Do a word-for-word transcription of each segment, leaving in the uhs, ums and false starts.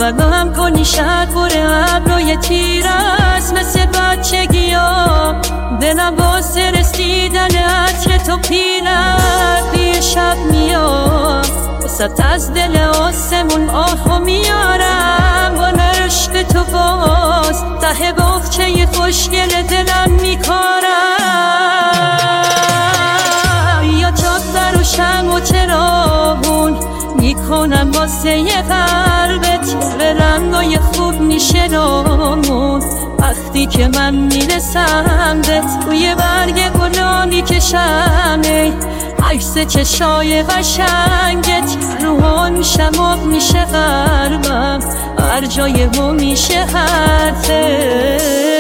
باورم کنی شاید بره ابروی تیر است مثل بچگی ها دلم واسه رسیدن عطر تو پیرد یه شب میاد وسط از دل آسمون آهو میارم با عشق تو باز ته باغچه خوشگل دلم میکارم یا چادر و شم و چراغون میکنم واسه یه قلبت به رنگای خوب میشه نامون وقتی که من میرسم بهت روی برگ گلا میکشم عکس چشای قشنگت روحان میشم آب میشه قلبم هر جای ما میشه حرفت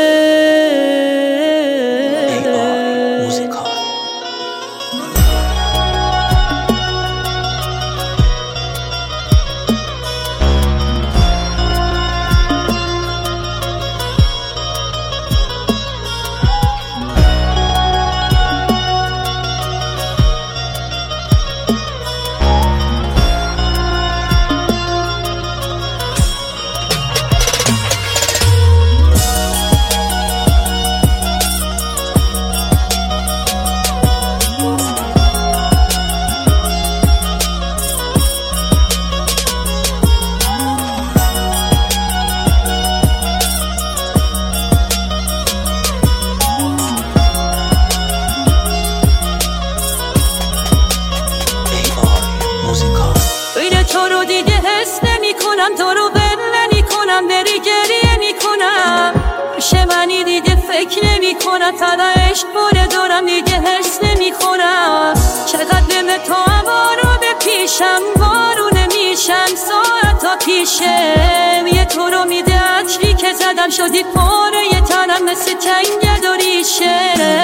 تو رو دیگه حس نمی کنم تو رو بل نمی کنم بری گریه می کنم پیش منی دیگه فکر نمی کنم فقط عشق بوده دارم دیگه حس نمی کنم چقدر دل تو هوارو به پیشم بارونه میشم ساعتا پیشم یه تو رو میده عطری که زدم شدی پاره یه تنم مثل جنگل و ریشه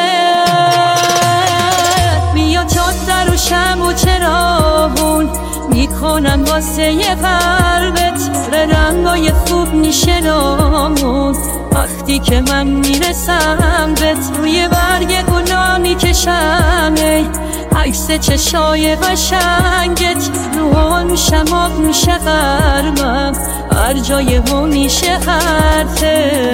بیا چادر و شم و چراغون میکنم واسه یه قلبت به رنگای خوب میشه نامون وقتی که من میرسم بهت روی برگ گلا میکشم عکس چشای قشنگت روحان میشم آب میشه قلبم هر جای ما میشه حرفت